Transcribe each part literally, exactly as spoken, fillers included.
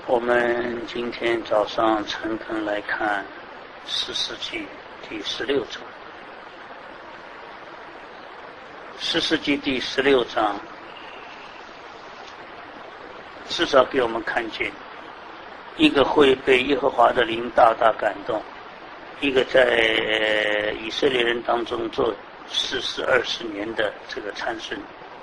我们今天早上诚恳来看士师记第十六章。士师记第十六章，至少给我们看见一个会被耶和华的灵大大感动，一个在以色列人当中做士师二十年的这个参孙，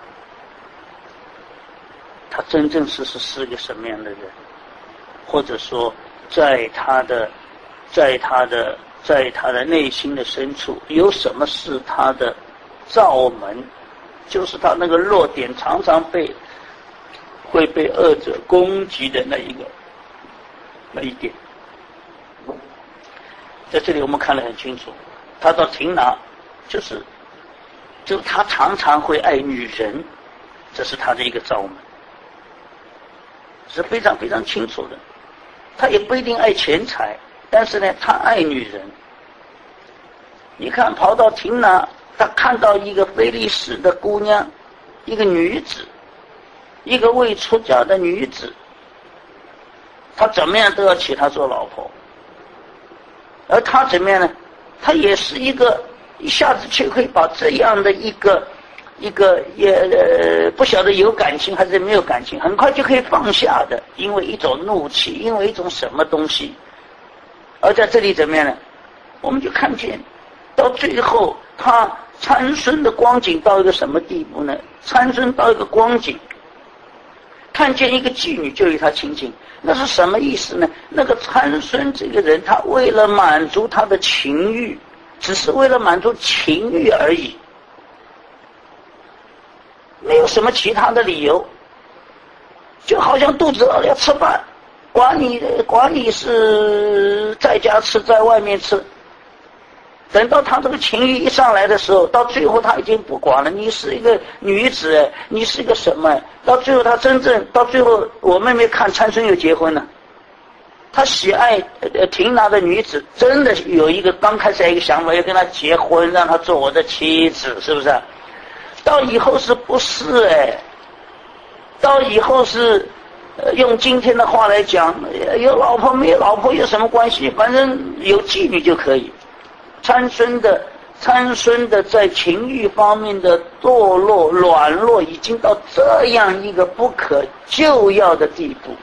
他真正是是是个什么样的人？或者说，在他的，在他的，在他的内心的深处，有什么是他的罩门？就是他那个弱点，常常被会被恶者攻击的那一个那一点。在这里我们看得很清楚，他到亭拿，就是就他常常会爱女人，这是他的一个罩门，是非常非常清楚的。他也不一定爱钱财，但是呢，他爱女人。你看，跑到亭拿，他看到一个非利士的姑娘，一个女子，一个未出嫁的女子，他怎么样都要娶她做老婆。而他怎么样呢？他也是一个一下子就可以把这样的一个一个也呃不晓得有感情还是没有感情，很快就可以放下的，因为一种怒气，因为一种什么东西。而在这里怎么样呢？我们就看见到最后他参孙的光景到一个什么地步呢？参孙到一个光景，看见一个妓女就与他亲近，那是什么意思呢？那个参孙这个人，他为了满足他的情欲，只是为了满足情欲而已，没有什么其他的理由，就好像肚子饿了要吃饭，管你管你是在家吃在外面吃。等到他这个情欲一上来的时候，到最后他已经不管了，你是一个女子，你是一个什么？到最后他真正到最后，我妹妹看参孙又结婚了，他喜爱呃亭拿的女子，真的有一个刚开始一个想法，要跟他结婚，让他做我的妻子，是不是？到以后是不是哎？到以后是，呃，用今天的话来讲，有老婆没有老婆有什么关系？反正有妓女就可以。参孙的参孙的在情欲方面的堕落软弱，已经到这样一个不可救药的地步。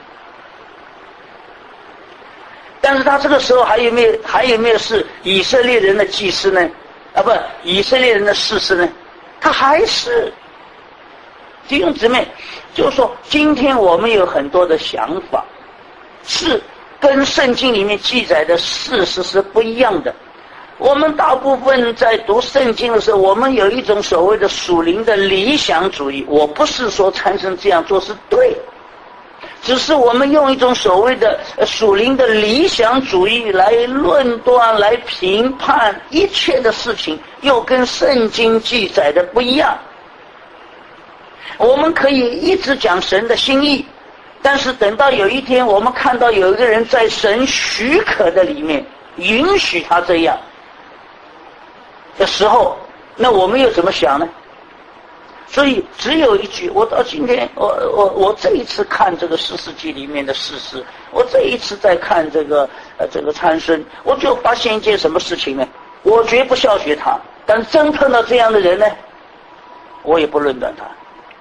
但是他这个时候还有没有还有没有是以色列人的祭司呢？啊，不，以色列人的士师呢？他还是弟兄姊妹，就是说，今天我们有很多的想法，是跟圣经里面记载的事实是不一样的。我们大部分在读圣经的时候，我们有一种所谓的属灵的理想主义。我不是说参孙这样做是对，只是我们用一种所谓的属灵的理想主义来论断、来评判一切的事情，又跟圣经记载的不一样。我们可以一直讲神的心意，但是等到有一天我们看到有一个人在神许可的里面允许他这样的时候，那我们又怎么想呢？所以只有一句，我到今天我我我这一次看这个士师记里面的事实，我这一次在看这个呃这个参孙，我就发现一件什么事情呢？我绝不笑学他，但真碰到这样的人呢，我也不论断他。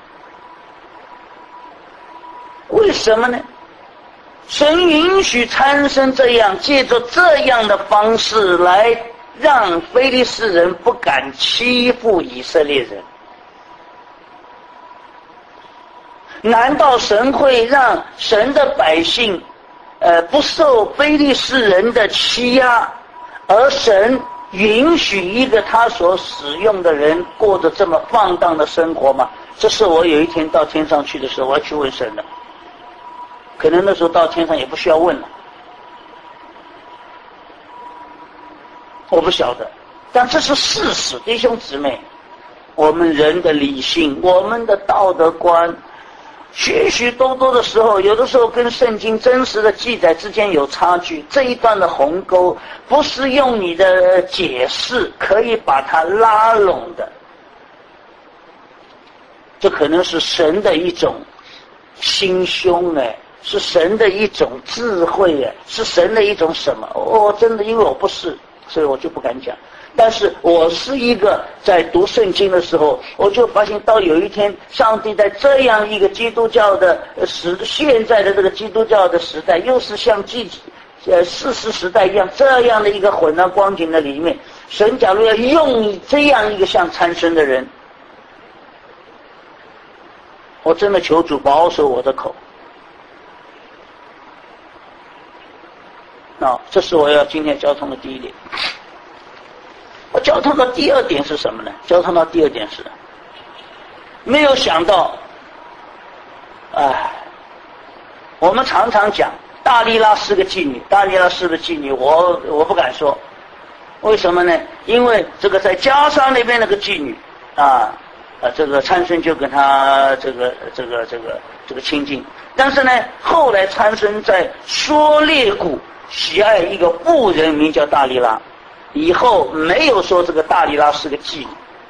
为什么呢？神允许参孙这样，借着这样的方式来让非利士人不敢欺负以色列人。难道神会让神的百姓呃不受非利士人的欺压，而神允许一个他所使用的人过着这么放荡的生活吗？这是我有一天到天上去的时候，我要去问神的。可能那时候到天上也不需要问了，我不晓得，但这是事实，弟兄姊妹，我们人的理性，我们的道德观，许许多多的时候，有的时候跟圣经真实的记载之间有差距，这一段的鸿沟不是用你的解释可以把它拉拢的，这可能是神的一种心胸哎， 是神的一种智慧啊，是神的一种什么？哦，真的，因为我不是，所以我就不敢讲。但是我是一个在读圣经的时候，我就发现到有一天，上帝在这样一个基督教的时，现在的这个基督教的时代，又是像记呃事实时代一样，这样的一个混乱光景的里面，神假如要用这样一个像参孙的人，我真的求主保守我的口。那这是我要今天交通的第一点。我交通到第二点是什么呢？交通到第二点是，没有想到，哎，我们常常讲大利拉是个妓女，大利拉是个妓女，我我不敢说，为什么呢？因为这个在迦沙那边那个妓女啊，呃，这个参孙就跟他这个这个这个这个亲近，但是呢，后来参孙在梭列谷喜爱一个妇人，名叫大利拉。以后没有说这个大利拉是个妓女，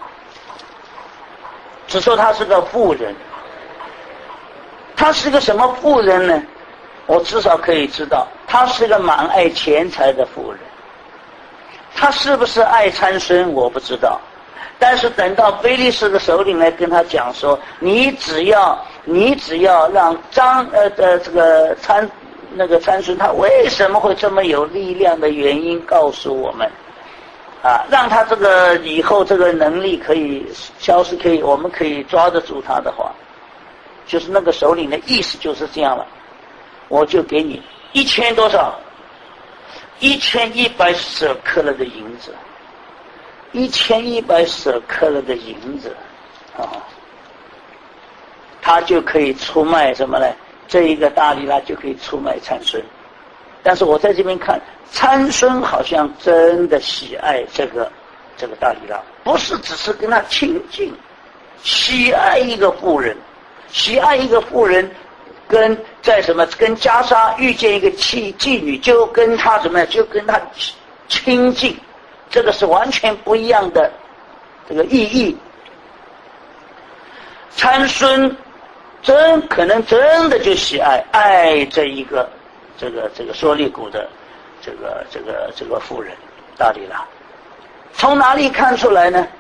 只说她是个妇人。她是个什么妇人呢？我至少可以知道，她是个蛮爱钱财的妇人。她是不是爱参孙我不知道，但是等到非利士的首领来跟他讲说，你只要你只要让张呃呃这个参那个参孙他为什么会这么有力量的原因告诉我们。啊，让他这个以后这个能力可以消失，可以我们可以抓得住他的话，就是那个首领的意思就是这样了，我就给你一千多少，一千一百舍克勒的银子，一千一百舍克勒的银子，啊，他就可以出卖什么呢？这一个大利拉就可以出卖参孙。但是我在这边看，参孙好像真的喜爱这个这个大利拉，不是只是跟他亲近，喜爱一个妇人，喜爱一个妇人，跟在什么跟迦沙遇见一个妓妓女，就跟他怎么样，就跟他亲近，这个是完全不一样的这个意义。参孙真可能真的就喜爱爱这一个。这个这个梭利谷的这个这个这个妇人大利拉，从哪里看出来呢？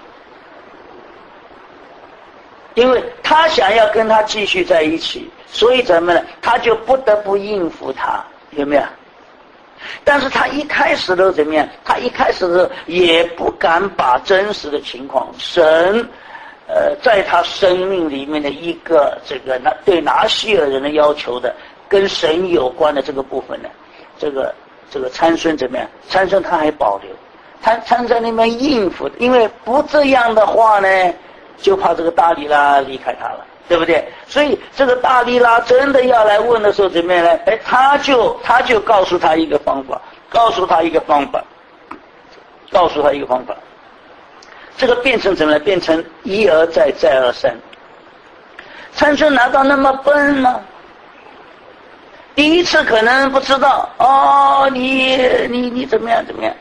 因为他想要跟他继续在一起，所以怎么呢？他就不得不应付他，有没有？但是他一开始都怎么样？他一开始的时候也不敢把真实的情况，神呃在他生命里面的一个这个那对拿西尔人的要求的。跟神有关的这个部分呢，这个这个参孙怎么样？参孙他还保留，他参在那边应付，因为不这样的话呢，就怕这个大利拉离开他了，对不对？所以这个大利拉真的要来问的时候怎么样呢？哎，他就他就告诉他一个方法，告诉他一个方法，告诉他一个方法，这个变成怎么样？变成一而再再而三。参孙难道那么笨吗？第一次可能不知道哦，你你你怎么样怎么样？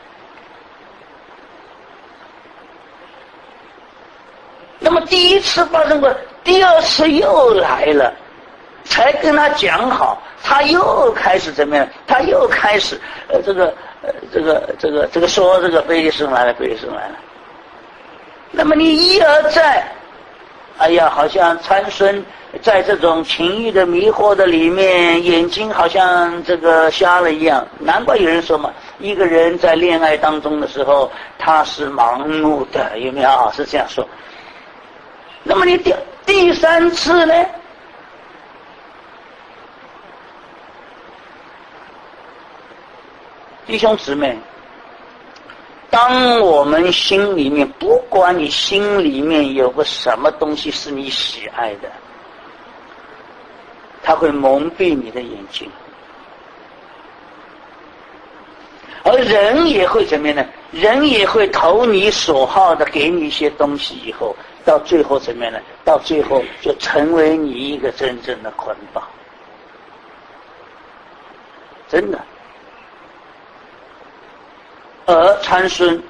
那么第一次发生过，第二次又来了，才跟他讲好，他又开始怎么样？他又开始呃这个呃这个这个这个说这个非利士来了，非利士来了。那么你一而再，哎呀，好像参孙。在这种情欲的迷惑的里面，眼睛好像这个瞎了一样。难怪有人说嘛，一个人在恋爱当中的时候，他是盲目的，有没有啊？是这样说。那么你第第三次呢？弟兄姊妹，当我们心里面，不管你心里面有个什么东西是你喜爱的，它会蒙蔽你的眼睛，而人也会怎么样呢？人也会投你所好的，给你一些东西，以后到最后怎么样呢？到最后就成为你一个真正的捆绑，真的。而参孙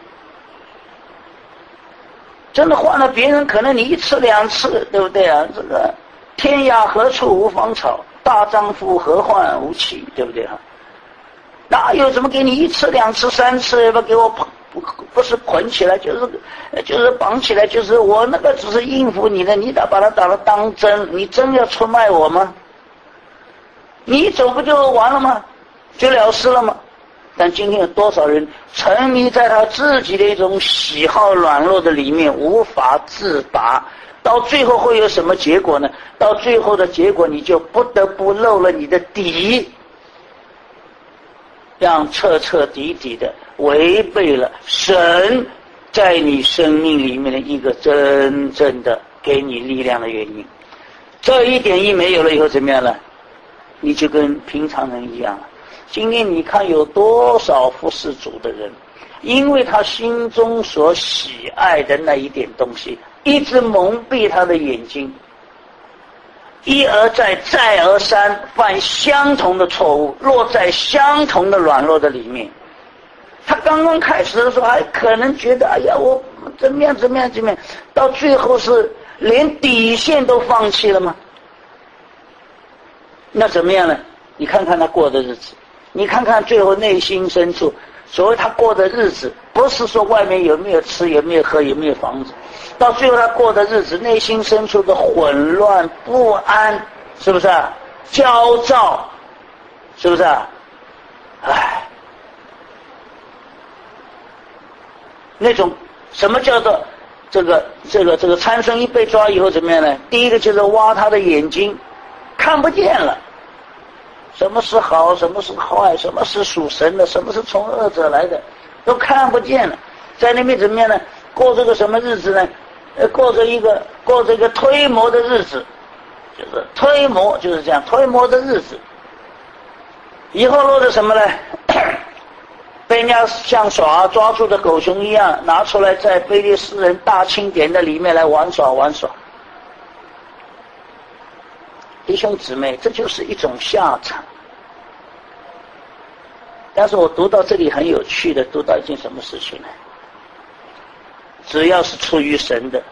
真的换了别人，可能你一次两次，对不对啊？这个天涯何处无芳草， 大丈夫何患无妻，对不对哈？哪有怎么给你一次两次三次不给我不不是捆起来，就是就是绑起来，就是我那个只是应付你的，你咋把它打了当真？你真要出卖我吗？你一走不就完了吗？就了事了吗？但今天有多少人沉迷在他自己的一种喜好软弱的里面，无法自拔，到最后会有什么结果呢？到最后的结果，你就不得不露了你的底，让彻彻底底的违背了神在你生命里面的一个真正的给你力量的原因。这一点一没有了以后怎么样呢？你就跟平常人一样了。今天你看有多少服侍主的人，因为他心中所喜爱的那一点东西一直蒙蔽他的眼睛，一而再再而三犯相同的错误，落在相同的软弱的里面。他刚刚开始的时候还可能觉得哎呀我怎么样怎么样怎么样，到最后是连底线都放弃了吗？那怎么样呢？你看看他过的日子，你看看最后内心深处，所谓他过的日子，不是说外面有没有吃有没有喝有没有房子，到最后他过的日子，内心深处的混乱不安，是不是啊？焦躁，是不是啊？唉，那种什么叫做这个这个这个参孙一被抓以后怎么样呢？第一个就是挖他的眼睛，看不见了，什么是好，什么是坏，什么是属神的，什么是从恶者来的，都看不见了。在那边怎么样呢？过这个什么日子呢？呃，过着一个过着一个推磨的日子，就是推磨，就是这样推磨的日子。以后落着什么呢？被人家像耍抓住的狗熊一样，拿出来在非利士人大庆典的里面来玩耍玩耍。弟兄姊妹，这就是一种下场。但是我读到这里很有趣的，读到一件什么事情呢？只要是出于神的，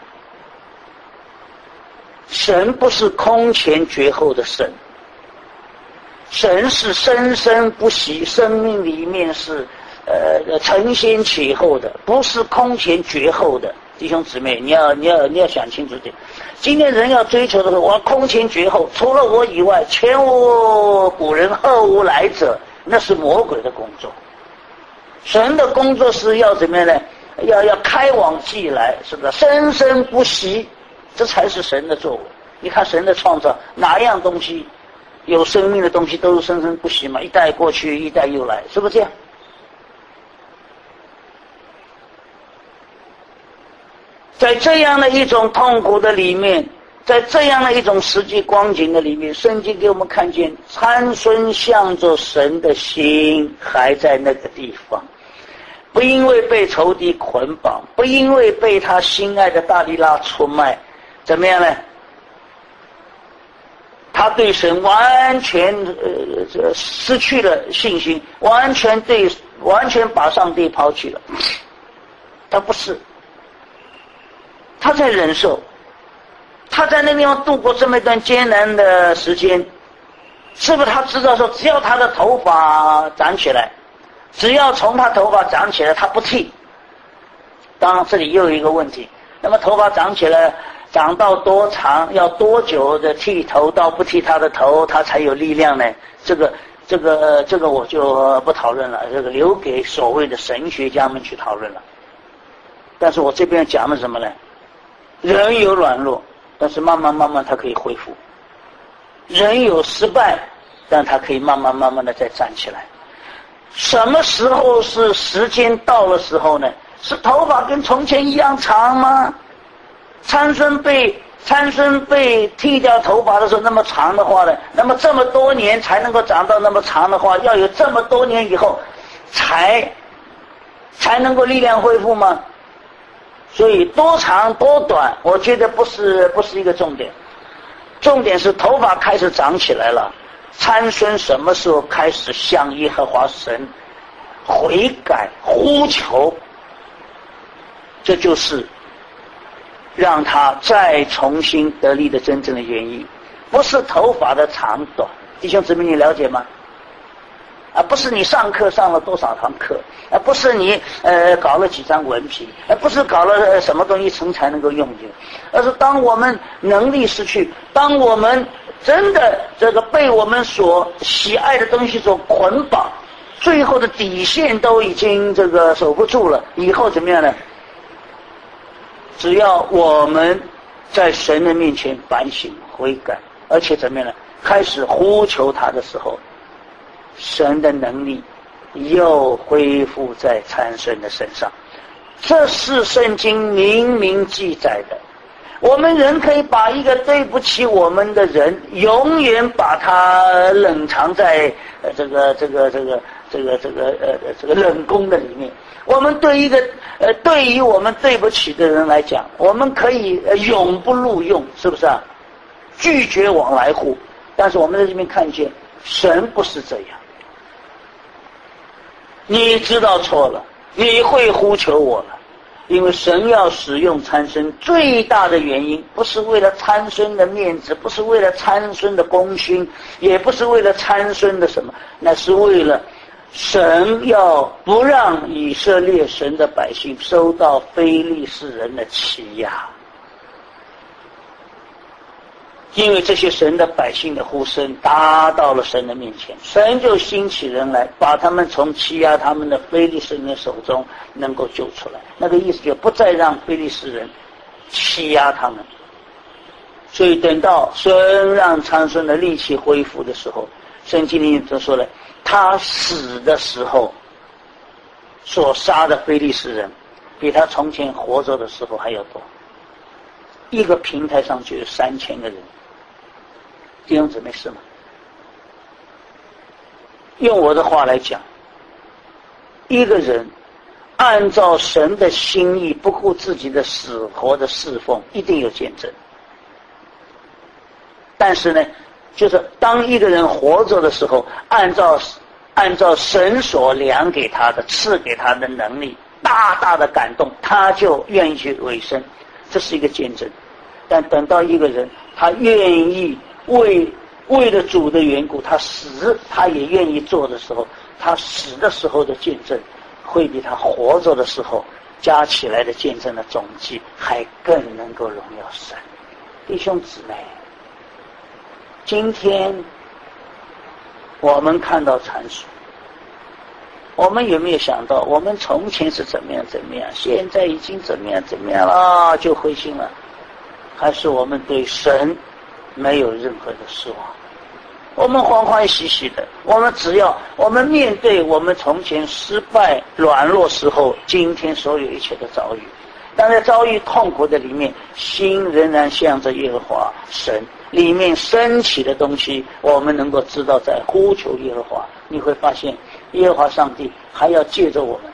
神不是空前绝后的神，神是生生不息，生命里面是呃承先启后的，不是空前绝后的。弟兄姊妹，你要你要你要想清楚点。今天人要追求的是我要空前绝后，除了我以外，前无古人后无来者，那是魔鬼的工作。神的工作是要怎么样呢？要要开往既来，是不是？生生不息，这才是神的作为。你看神的创造，哪样东西有生命的东西都是生生不息嘛？一代过去，一代又来，是不是这样？在这样的一种痛苦的里面，在这样的一种实际光景的里面，圣经给我们看见参孙向着神的心还在那个地方，不因为被仇敌捆绑，不因为被他心爱的大利拉出卖，怎么样呢？他对神完全呃失去了信心，完全对完全把上帝抛弃了。他不是，他在忍受，他在那地方度过这么一段艰难的时间，是不是他知道说，只要他的头发长起来，只要从他头发长起来，他不剃。当然，这里又有一个问题，那么头发长起来，长到多长，要多久的剃头到不剃他的头，他才有力量呢？这个、这个、这个我就不讨论了，这个留给所谓的神学家们去讨论了。但是我这边讲的什么呢？人有软弱，但是慢慢慢慢他可以恢复；人有失败，但他可以慢慢慢慢的再站起来。什么时候是时间到的时候呢？是头发跟从前一样长吗？参孙被参孙被剃掉头发的时候那么长的话呢，那么这么多年才能够长到那么长的话，要有这么多年以后才才能够力量恢复吗？所以多长多短，我觉得不是不是一个重点，重点是头发开始长起来了。参孙什么时候开始向耶和华神悔改呼求？这就是让他再重新得力的真正的原因，不是头发的长短， 弟兄姊妹，你了解吗？而不是你上课上了多少堂课，而不是你呃搞了几张文凭，而不是搞了、呃、什么东西成才能够用进，而是当我们能力失去，当我们真的这个被我们所喜爱的东西所捆绑，最后的底线都已经这个守不住了，以后怎么样呢？只要我们在神的面前反省悔改，而且怎么样呢？开始呼求他的时候，神的能力又恢复在参孙的身上。这是圣经明明记载的。我们人可以把一个对不起我们的人永远把他冷藏在呃这个这个这个这个这个呃这个冷宫的里面。我们对一个呃对于我们对不起的人来讲，我们可以、呃、永不录用，是不是啊？拒绝往来户。但是我们在这边看见神不是这样。你知道错了，你会呼求我了，因为神要使用参孙最大的原因，不是为了参孙的面子，不是为了参孙的功勋，也不是为了参孙的什么，那是为了神要不让以色列神的百姓受到非利士人的欺压。因为这些神的百姓的呼声达到了神的面前，神就兴起人来，把他们从欺压他们的非利士人的手中能够救出来。那个意思就不再让非利士人欺压他们。所以等到神让参孙的力气恢复的时候，圣经里就说了，他死的时候所杀的非利士人比他从前活着的时候还要多，一个平台上就有三千个人。弟兄姊妹，是吗？用我的话来讲，一个人按照神的心意，不顾自己的死活的侍奉，一定有见证。但是呢，就是当一个人活着的时候，按照按照神所量给他的、赐给他的能力，大大的感动，他就愿意去委身，这是一个见证。但等到一个人他愿意为为了主的缘故，他死他也愿意做的时候，他死的时候的见证会比他活着的时候加起来的见证的总计还更能够荣耀神。弟兄姊妹，今天我们看到参孙，我们有没有想到我们从前是怎么样怎么样，现在已经怎么样怎么样了，就灰心了？还是我们对神没有任何的失望，我们欢欢喜喜的，我们只要我们面对我们从前失败软弱时候今天所有一切的遭遇，但在遭遇痛苦的里面，心仍然向着耶和华神，里面升起的东西我们能够知道，在呼求耶和华，你会发现耶和华上帝还要借着我们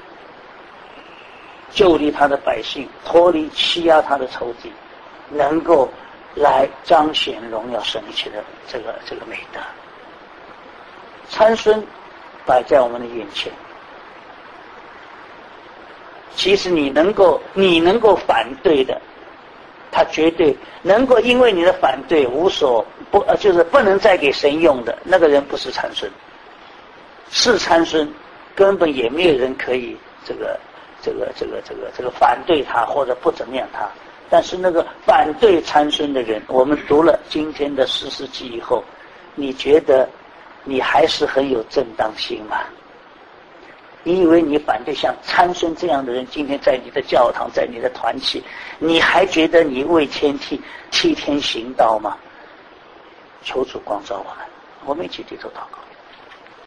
救离他的百姓，脱离欺压他的仇敌，能够来彰显荣耀神一切的这个这个美德。参孙摆在我们的眼前，其实你能够你能够反对的，他绝对能够因为你的反对无所不呃就是不能再给神用的那个人不是参孙，是参孙根本也没有人可以这个这个这个这个这个反对他或者不怎么样他。但是那个反对参孙的人，我们读了今天的士师记以后，你觉得你还是很有正当性吗？你以为你反对像参孙这样的人，今天在你的教堂，在你的团契，你还觉得你为天替替天行道吗？求主光照我们，我们一起低头祷告。